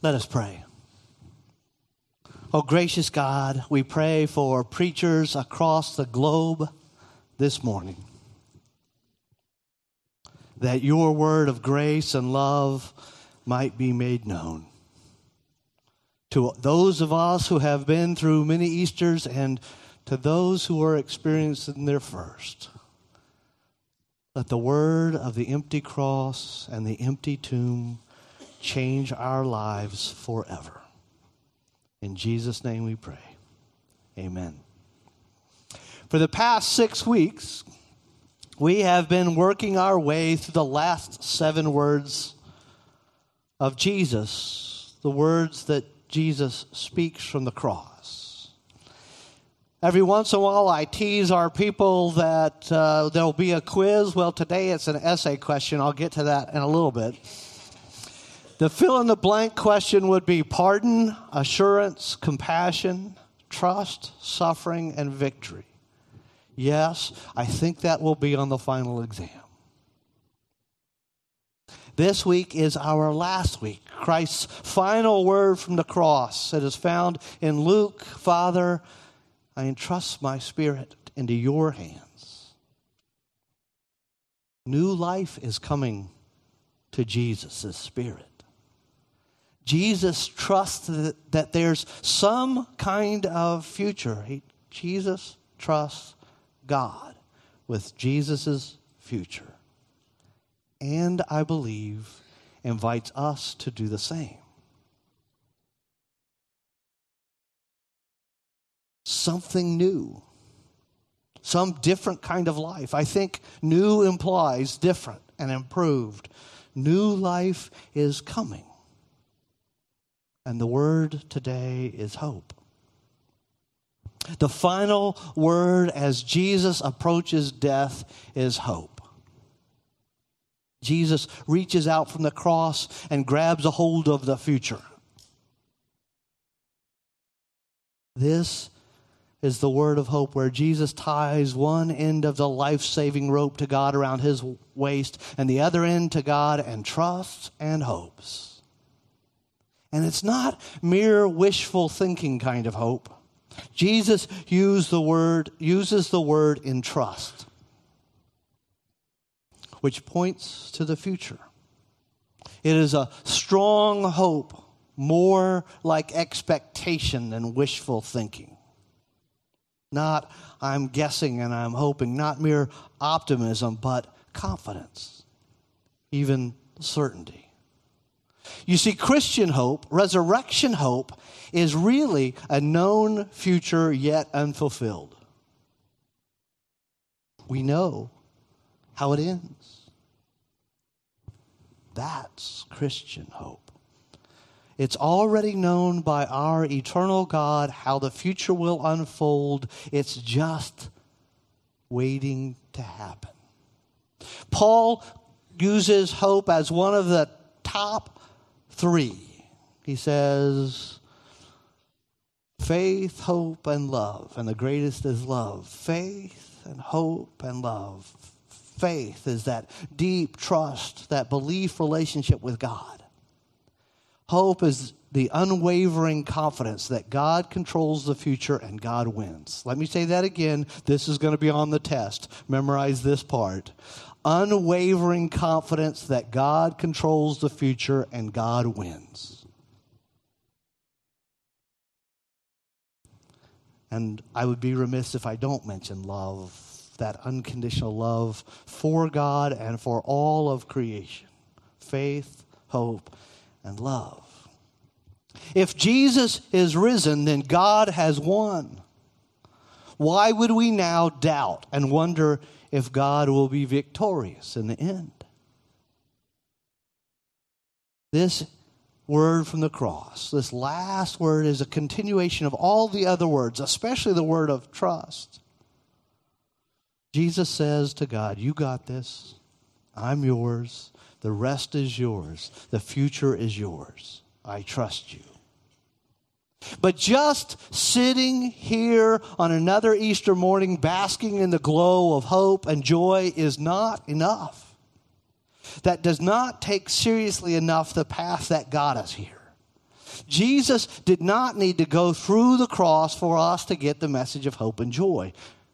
Let us pray. Oh, gracious God, we pray for preachers across the globe this morning, that your word of grace and love might be made known to those of us who have been through many Easters and to those who are experiencing their first. Let the word of the empty cross and the empty tomb change our lives forever. In Jesus' name we pray. Amen. For the past 6 weeks, we have been working our way through the last 7 words of Jesus, the words that Jesus speaks from the cross. Every once in a while, I tease our people that there'll be a quiz. Well, today it's an essay question. I'll get to that in a little bit. The fill-in-the-blank question would be pardon, assurance, compassion, trust, suffering, and victory. Yes, I think that will be on the final exam. This week is our last week, Christ's final word from the cross. It is found in Luke. Father, I entrust my spirit into your hands. New life is coming to Jesus' spirit. Jesus trusts that there's some kind of future. Jesus trusts God with Jesus' future. And I believe invites us to do the same. Something new. Some different kind of life. I think new implies different and improved. New life is coming. And the word today is hope. The final word as Jesus approaches death is hope. Jesus reaches out from the cross and grabs a hold of the future. This is the word of hope where Jesus ties one end of the life-saving rope to God around his waist and the other end to God and trusts and hopes. And it's not mere wishful thinking kind of hope. Jesus uses the word in trust, which points to the future. It is a strong hope, more like expectation than wishful thinking. Not I'm guessing and I'm hoping, not mere optimism, but confidence, even certainty. You see, Christian hope, resurrection hope, is really a known future yet unfulfilled. We know how it ends. That's Christian hope. It's already known by our eternal God how the future will unfold. It's just waiting to happen. Paul uses hope as one of the top 3. He says, faith, hope, and love. And the greatest is love. Faith and hope and love. Faith is that deep trust, that belief relationship with God. Hope is the unwavering confidence that God controls the future and God wins. Let me say that again. This is going to be on the test. Memorize this part. Unwavering confidence that God controls the future and God wins. And I would be remiss if I don't mention love, that unconditional love for God and for all of creation. Faith, hope, and love. If Jesus is risen, then God has won. Why would we now doubt and wonder if God will be victorious in the end? This word from the cross, this last word, is a continuation of all the other words, especially the word of trust. Jesus says to God, you got this. I'm yours. The rest is yours. The future is yours. I trust you. But just sitting here on another Easter morning, basking in the glow of hope and joy is not enough. That does not take seriously enough the path that got us here. Jesus did not need to go through the cross for us to get the message of hope and joy.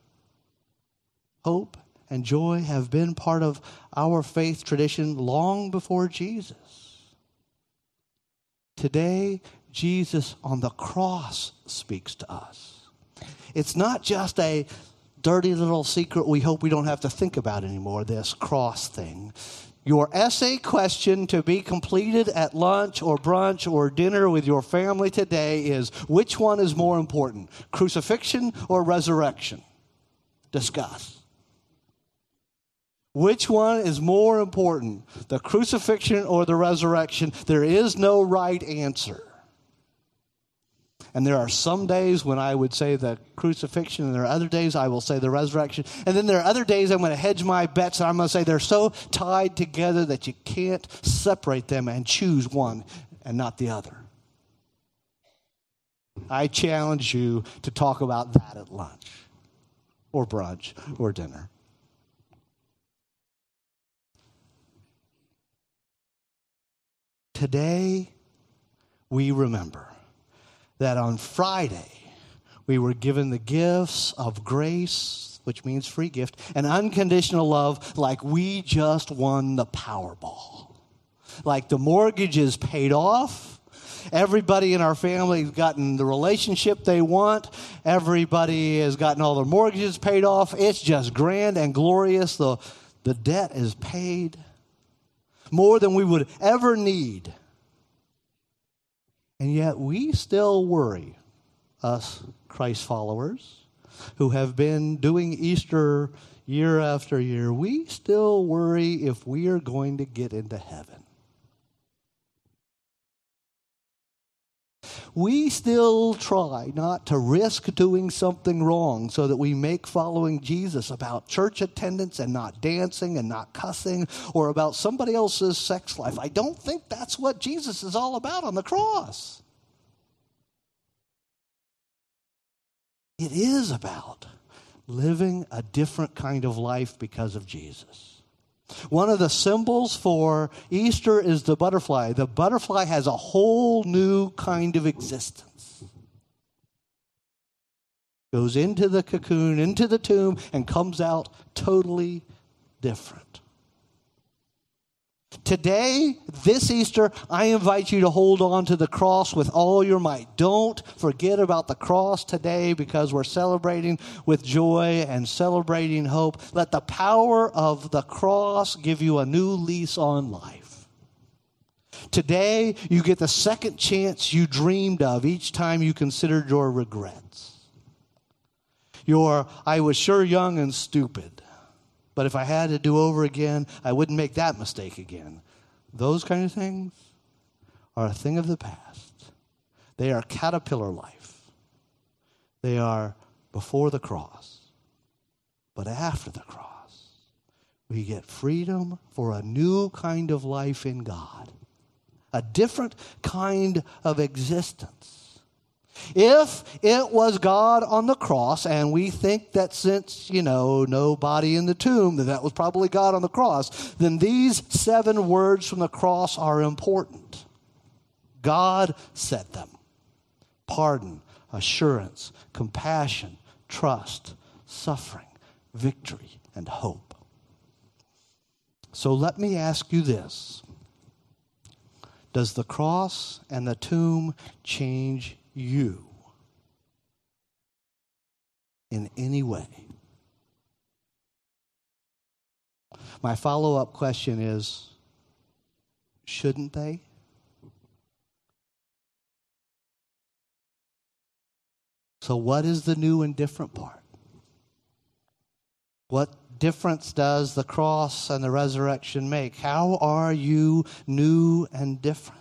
Hope and joy have been part of our faith tradition long before Jesus. Today, Jesus on the cross speaks to us. It's not just a dirty little secret we hope we don't have to think about anymore, this cross thing. Your essay question to be completed at lunch or brunch or dinner with your family today is, which one is more important, crucifixion or resurrection? Discuss. Which one is more important, the crucifixion or the resurrection? There is no right answer. And there are some days when I would say the crucifixion, and there are other days I will say the resurrection. And then there are other days I'm going to hedge my bets, and I'm going to say they're so tied together that you can't separate them and choose one and not the other. I challenge you to talk about that at lunch or brunch or dinner. Today, we remember that on Friday, we were given the gifts of grace, which means free gift, and unconditional love, like we just won the Powerball. Like the mortgage is paid off. Everybody in our family has gotten the relationship they want. Everybody has gotten all their mortgages paid off. It's just grand and glorious. The debt is paid. More than we would ever need. And yet we still worry, us Christ followers, who have been doing Easter year after year, we still worry if we are going to get into heaven. We still try not to risk doing something wrong so that we make following Jesus about church attendance and not dancing and not cussing or about somebody else's sex life. I don't think that's what Jesus is all about on the cross. It is about living a different kind of life because of Jesus. One of the symbols for Easter is the butterfly. The butterfly has a whole new kind of existence. Goes into the cocoon, into the tomb, and comes out totally different. Today, this Easter, I invite you to hold on to the cross with all your might. Don't forget about the cross today because we're celebrating with joy and celebrating hope. Let the power of the cross give you a new lease on life. Today, you get the second chance you dreamed of each time you considered your regrets. I was sure young and stupid. But if I had to do over again, I wouldn't make that mistake again. Those kind of things are a thing of the past. They are caterpillar life. They are before the cross. But after the cross, we get freedom for a new kind of life in God. A different kind of existence. If it was God on the cross, and we think that since, no body in the tomb, that was probably God on the cross, then these 7 words from the cross are important. God said them. Pardon, assurance, compassion, trust, suffering, victory, and hope. So let me ask you this. Does the cross and the tomb change you in any way? My follow-up question is, shouldn't they? So what is the new and different part? What difference does the cross and the resurrection make? How are you new and different?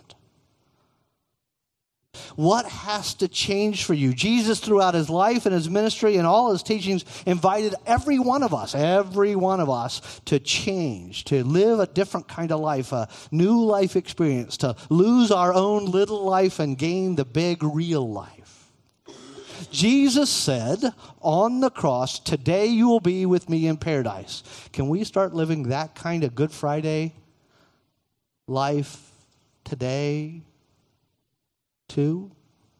What has to change for you? Jesus, throughout his life and his ministry and all his teachings, invited every one of us to change, to live a different kind of life, a new life experience, to lose our own little life and gain the big real life. Jesus said on the cross, "Today you will be with me in paradise." Can we start living that kind of Good Friday life today? too?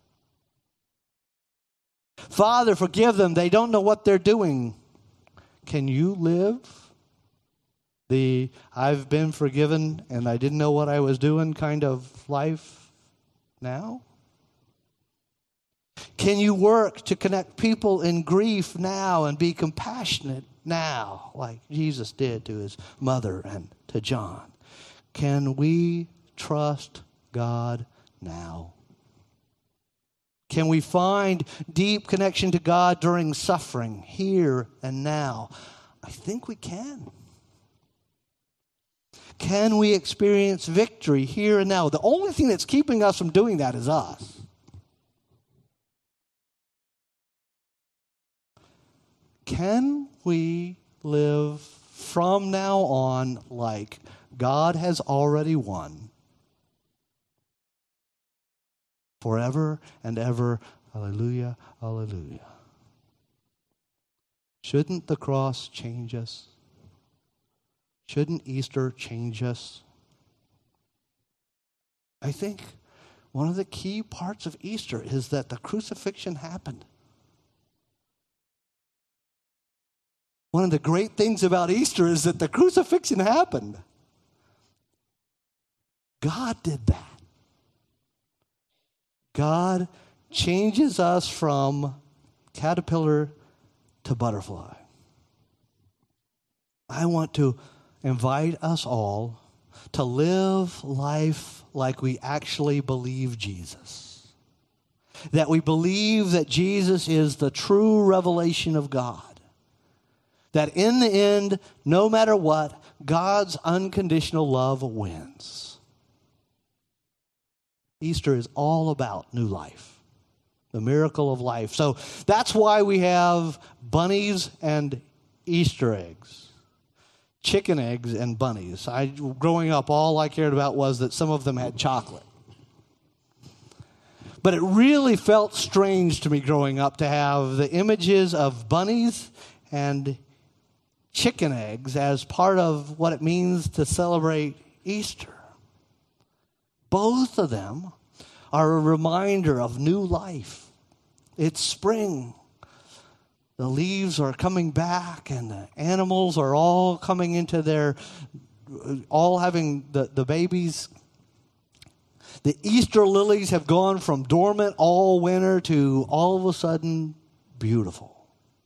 Father, forgive them. They don't know what they're doing. Can you live the I've been forgiven and I didn't know what I was doing kind of life now? Can you work to connect people in grief now and be compassionate now, like Jesus did to his mother and to John? Can we trust God now? Can we find deep connection to God during suffering, here and now? I think we can. Can we experience victory here and now? The only thing that's keeping us from doing that is us. Can we live from now on like God has already won? Forever and ever, hallelujah, hallelujah. Shouldn't the cross change us? Shouldn't Easter change us? I think one of the key parts of Easter is that the crucifixion happened. One of the great things about Easter is that the crucifixion happened. God did that. God changes us from caterpillar to butterfly. I want to invite us all to live life like we actually believe Jesus. That we believe that Jesus is the true revelation of God. That in the end, no matter what, God's unconditional love wins. Easter is all about new life, the miracle of life. So that's why we have bunnies and Easter eggs, chicken eggs and bunnies. Growing up, all I cared about was that some of them had chocolate. But it really felt strange to me growing up to have the images of bunnies and chicken eggs as part of what it means to celebrate Easter. Both of them are a reminder of new life. It's spring. The leaves are coming back and the animals are all coming into all having the babies. The Easter lilies have gone from dormant all winter to all of a sudden beautiful.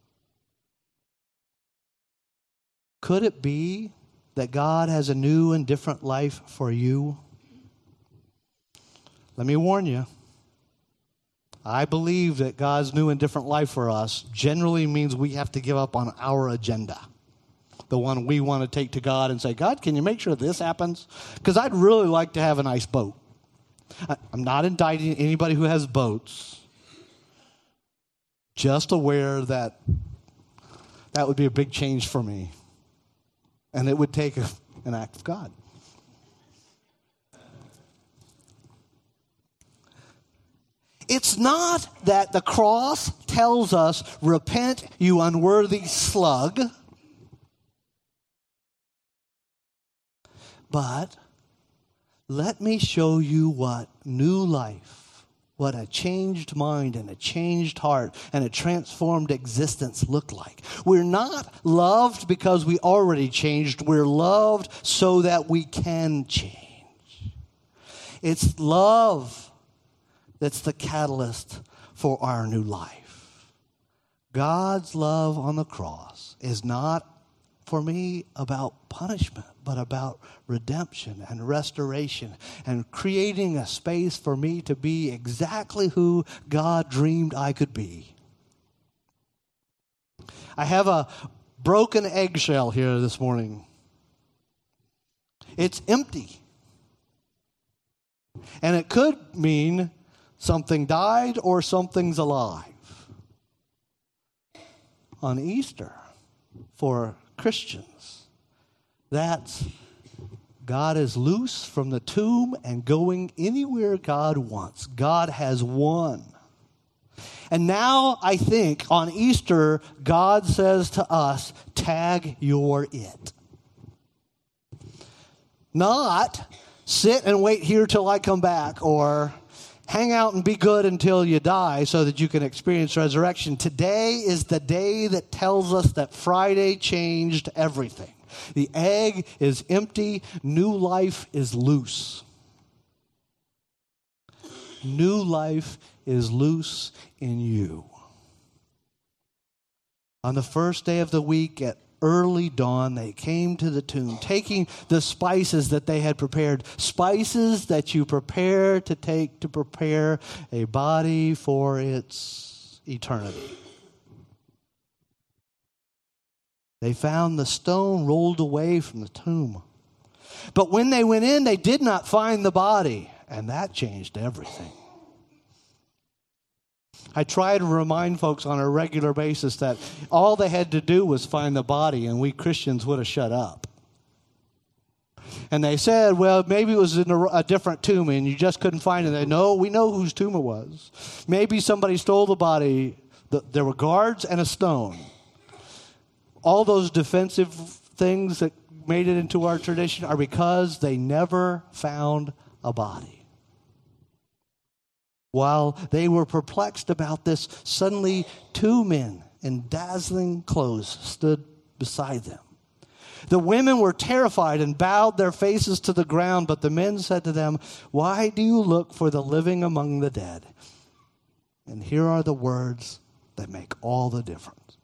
Could it be that God has a new and different life for you? Let me warn you. I believe that God's new and different life for us generally means we have to give up on our agenda. The one we want to take to God and say, God, can you make sure this happens? Because I'd really like to have a nice boat. I'm not indicting anybody who has boats. Just aware that would be a big change for me. And it would take an act of God. It's not that the cross tells us, repent, you unworthy slug. But let me show you what new life, what a changed mind and a changed heart and a transformed existence look like. We're not loved because we already changed. We're loved so that we can change. It's love that's the catalyst for our new life. God's love on the cross is not, for me, about punishment, but about redemption and restoration and creating a space for me to be exactly who God dreamed I could be. I have a broken eggshell here this morning. It's empty. And it could mean something died or something's alive. On Easter, for Christians, that's God is loose from the tomb and going anywhere God wants. God has won. And now I think on Easter, God says to us, tag you're it. Not sit and wait here till I come back, or hang out and be good until you die so that you can experience resurrection. Today is the day that tells us that Friday changed everything. The egg is empty. New life is loose. New life is loose in you. On the first day of the week at early dawn, they came to the tomb, taking the spices that they had prepared, spices that you prepare to take to prepare a body for its eternity. They found the stone rolled away from the tomb. But when they went in, they did not find the body, and that changed everything. I try to remind folks on a regular basis that all they had to do was find the body, and we Christians would have shut up. And they said, well, maybe it was in a different tomb, and you just couldn't find it. They know, we know whose tomb it was. Maybe somebody stole the body. There were guards and a stone. All those defensive things that made it into our tradition are because they never found a body. While they were perplexed about this, suddenly 2 men in dazzling clothes stood beside them. The women were terrified and bowed their faces to the ground, but the men said to them, "Why do you look for the living among the dead?" And here are the words that make all the difference.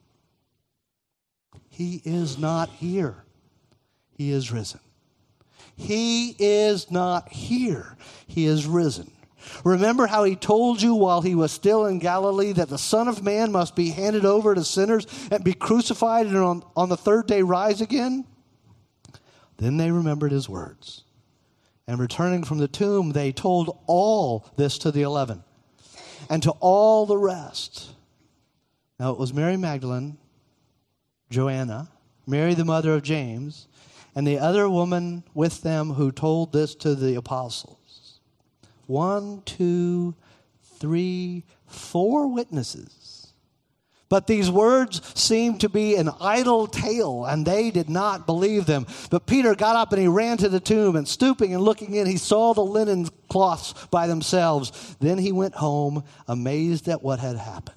He is not here. He is risen. He is not here. He is risen. Remember how he told you while he was still in Galilee that the Son of Man must be handed over to sinners and be crucified and on the third day rise again? Then they remembered his words. And returning from the tomb, they told all this to the 11 and to all the rest. Now it was Mary Magdalene, Joanna, Mary the mother of James, and the other woman with them who told this to the apostles. 1, 2, 3, 4 witnesses. But these words seemed to be an idle tale, and they did not believe them. But Peter got up and he ran to the tomb, and stooping and looking in, he saw the linen cloths by themselves. Then he went home, amazed at what had happened.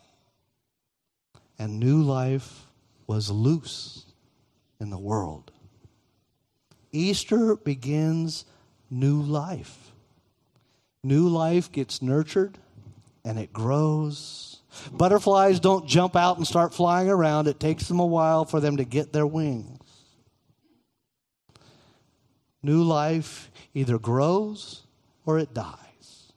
And new life was loose in the world. Easter begins new life. New life gets nurtured and it grows. Butterflies don't jump out and start flying around. It takes them a while for them to get their wings. New life either grows or it dies.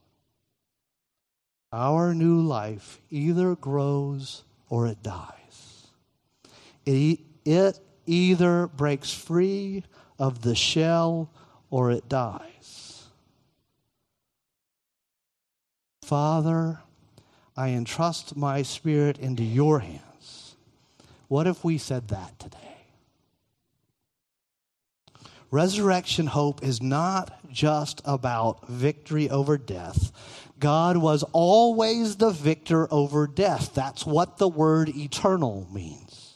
Our new life either grows or it dies. It either breaks free of the shell or it dies. Father, I entrust my spirit into your hands. What if we said that today? Resurrection hope is not just about victory over death. God was always the victor over death. That's what the word eternal means.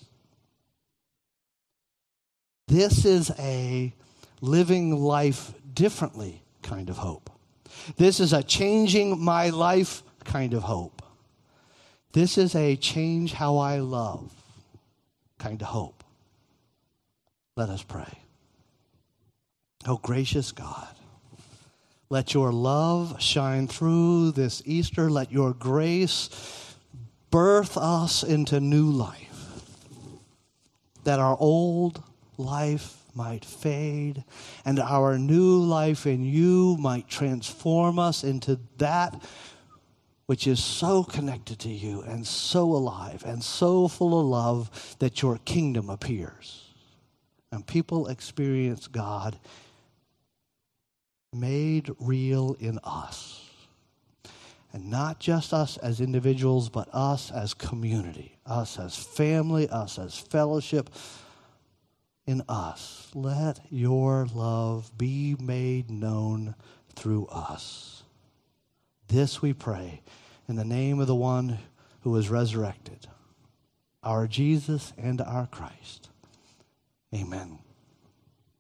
This is a living life differently kind of hope. This is a changing my life kind of hope. This is a change how I love kind of hope. Let us pray. Oh, gracious God, let your love shine through this Easter. Let your grace birth us into new life, that our old life might fade, and our new life in you might transform us into that which is so connected to you and so alive and so full of love that your kingdom appears. And people experience God made real in us. And not just us as individuals, but us as community, us as family, us as fellowship. In us, let your love be made known through us. This we pray in the name of the one who was resurrected, our Jesus and our Christ. Amen.